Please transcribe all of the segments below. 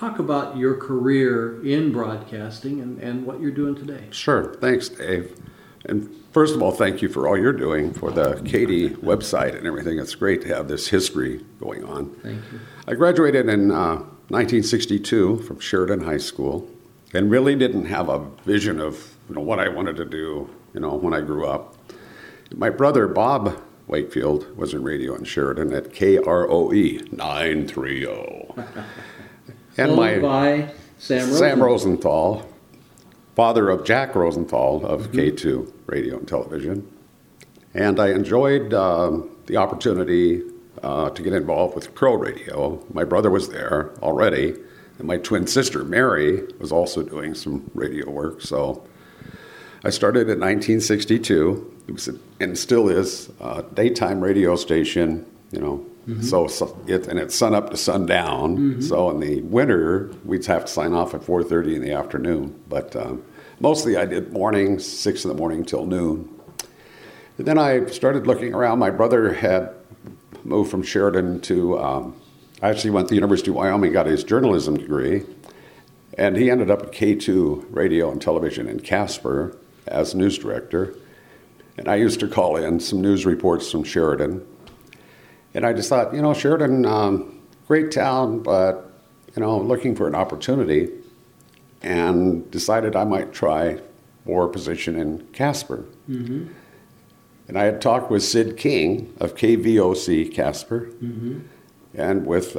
talk about your career in broadcasting and what you're doing today? Sure. Thanks, Dave. And first of all, thank you for all you're doing for the Katy website and everything. It's great to have this history going on. Thank you. I graduated in 1962 from Sheridan High School and really didn't have a vision of what I wanted to do when I grew up. My brother, Bob Wakefield, was in radio in Sheridan at KROE 930. And Owned by Sam Rosenthal, father of Jack Rosenthal of K2 Radio and Television. And I enjoyed the opportunity to get involved with Crow Radio. My brother was there already, and my twin sister, Mary, was also doing some radio work. So I started in 1962. It was, and still is, a daytime radio station, So it's sun up to sundown. So in the winter, we'd have to sign off at 4:30 in the afternoon. But mostly I did mornings, 6 in the morning till noon. And then I started looking around. My brother had moved from Sheridan to, I actually went to the University of Wyoming, got his journalism degree. And he ended up at K2 Radio and Television in Casper as news director. And I used to call in some news reports from Sheridan. And I just thought, Sheridan, great town, but, looking for an opportunity, and decided I might try for a position in Casper. And I had talked with Sid King of KVOC Casper, and with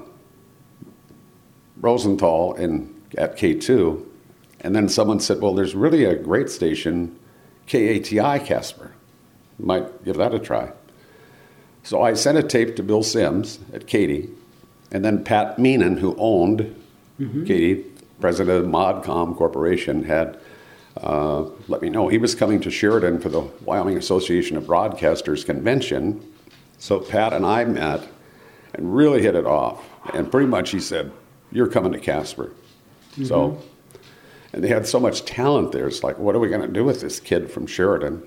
Rosenthal at K2. And then someone said, well, there's really a great station, KATI Casper. Might give that a try. So I sent a tape to Bill Sims at Katy, and then Pat Meenan, who owned Katy, president of Modcom Corporation, had let me know he was coming to Sheridan for the Wyoming Association of Broadcasters convention. So Pat and I met and really hit it off. And pretty much he said, you're coming to Casper. So, and they had so much talent there. It's like, what are we going to do with this kid from Sheridan?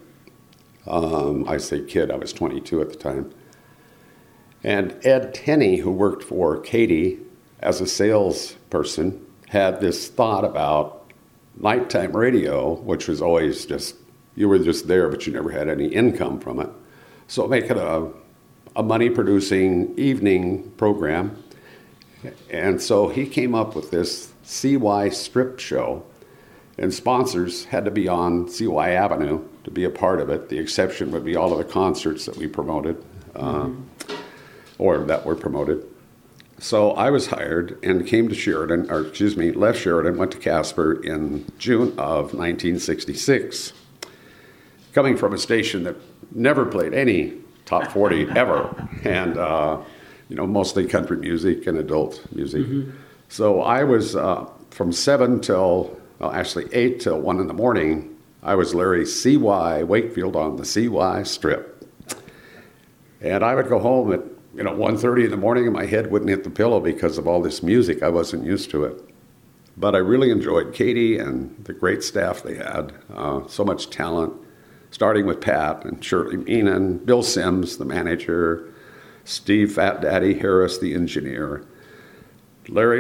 I say kid, I was 22 at the time. And Ed Tenney, who worked for Katy as a salesperson, had this thought about nighttime radio, which was always just, you were just there, but you never had any income from it. So make it a money-producing evening program. And so he came up with this CY Strip show, and sponsors had to be on CY Avenue to be a part of it. The exception would be all of the concerts that we promoted, or that were promoted. So I was hired and came to Sheridan, left Sheridan, went to Casper in June of 1966. Coming from a station that never played any top 40 ever, and mostly country music and adult music. So I was from 7 till, 8 till 1 in the morning, I was Larry C.Y. Wakefield on the CY Strip. And I would go home at 1:30 in the morning and my head wouldn't hit the pillow because of all this music. I wasn't used to it. But I really enjoyed Katy and the great staff they had. So much talent, starting with Pat and Shirley Meenan, Bill Sims, the manager, Steve Fat Daddy Harris, the engineer, Larry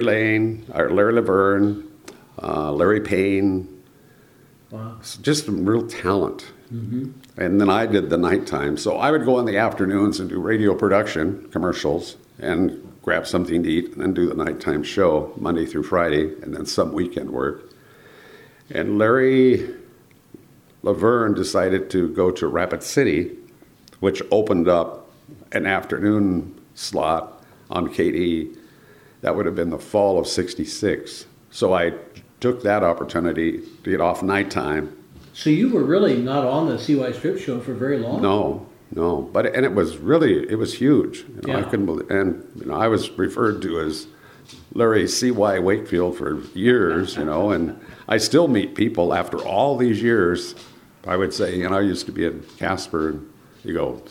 Laverne, Larry Payne. Wow. Just some real talent. And then I did the nighttime. So I would go in the afternoons and do radio production, commercials, and grab something to eat, and then do the nighttime show Monday through Friday, and then some weekend work. And Larry Laverne decided to go to Rapid City, which opened up an afternoon slot on KD. That would have been the fall of '66. So I took that opportunity to get off nighttime. So you were really not on the CY Strip show for very long? No. But it was huge. Yeah. I couldn't believe, and I was referred to as Larry C.Y. Wakefield for years, and I still meet people after all these years. I would say, I used to be in Casper, and you go,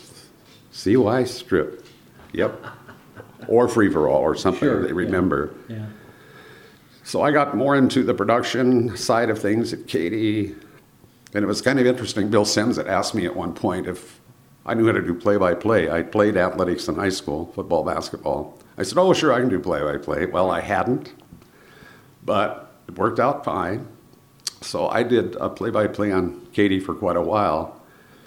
CY Strip, yep, or Free for All or something. Sure, they remember. Yeah. So I got more into the production side of things at Katy. And it was kind of interesting. Bill Sims had asked me at one point if I knew how to do play-by-play. I played athletics in high school, football, basketball. I said, oh, sure, I can do play-by-play. Well, I hadn't. But it worked out fine. So I did a play-by-play on Katy for quite a while.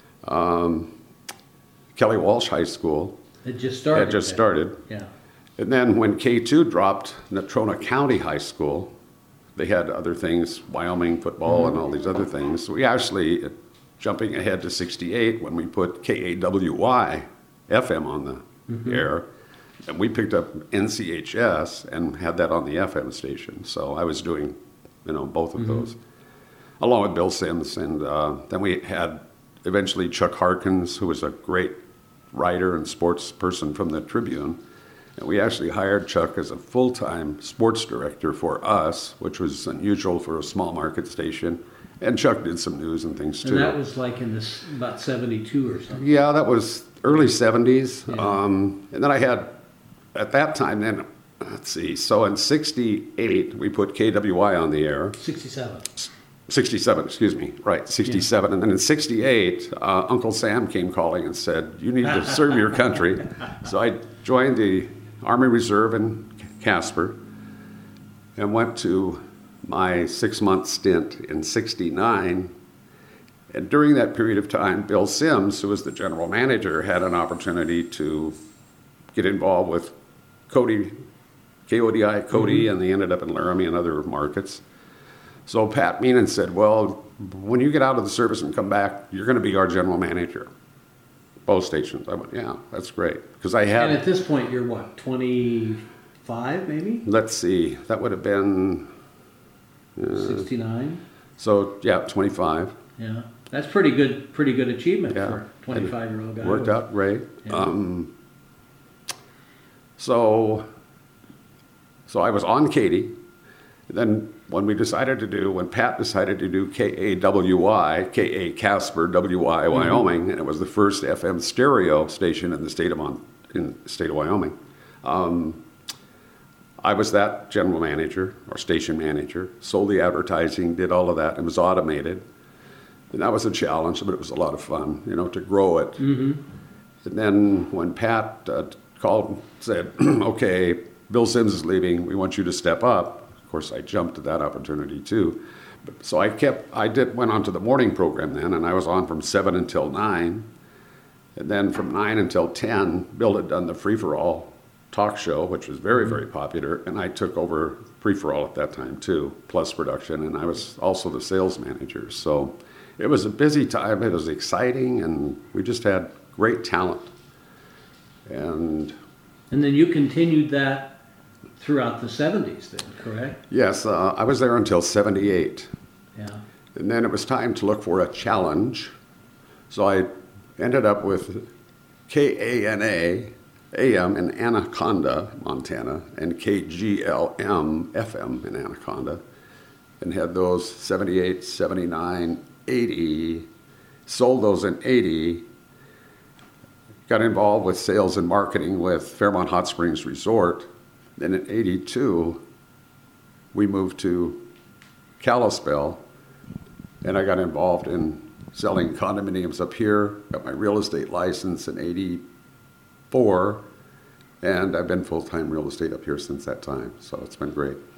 Kelly Walsh High School It just started. had just started. Yeah. And then when K2 dropped Natrona County High School, they had other things, Wyoming football and all these other things. We actually, jumping ahead to 68, when we put KAWY FM on the air, and we picked up NCHS and had that on the FM station. So I was doing, both of those, along with Bill Sims. And then we had eventually Chuck Harkins, who was a great writer and sports person from the Tribune. And we actually hired Chuck as a full-time sports director for us, which was unusual for a small market station. And Chuck did some news and things too. And that was like in this about 72 or something. Yeah, that was early 70s. Yeah. And then I had, at that time then, let's see, so in 68, we put KWY on the air. 67. 67, excuse me, right, 67. And then in 68, Uncle Sam came calling and said, you need to serve your country. So I joined the Army Reserve in Casper and went to my 6-month stint in 69. And during that period of time, Bill Sims, who was the general manager, had an opportunity to get involved with Cody, KODI, Cody, and they ended up in Laramie and other markets. So Pat Meenan said, well, when you get out of the service and come back, you're going to be our general manager. Both stations. I went, yeah, that's great. Because I had... And at this point, you're what, 25 maybe? Let's see, that would have been... 69? So, yeah, 25. Yeah. That's pretty good achievement Yeah. for a 25-year-old guy. Worked out great. Yeah. So I was on Katy. Then when Pat decided to do KAWY, KA Casper, WY Wyoming, and it was the first FM stereo station in the state of Wyoming, I was that general manager or station manager, sold the advertising, did all of that. It was automated. And that was a challenge, but it was a lot of fun, to grow it. And then when Pat called and said, okay, Bill Sims is leaving, we want you to step up. Of course, I jumped at that opportunity too. So went on to the morning program then, and I was on from 7 until 9. And then from 9 until 10, Bill had done the free-for-all talk show, which was very, very popular, and I took over free-for-all at that time too, plus production, and I was also the sales manager. So it was a busy time, it was exciting, and we just had great talent. And then you continued that throughout the 70s then, correct? Yes, I was there until 78. Yeah. And then it was time to look for a challenge. So I ended up with KANA AM in Anaconda, Montana, and KGLM FM in Anaconda, and had those 78, 79, 80, sold those in 80, got involved with sales and marketing with Fairmont Hot Springs Resort. Then in 82, we moved to Kalispell, and I got involved in selling condominiums up here, got my real estate license in 84, and I've been full-time real estate up here since that time, so it's been great.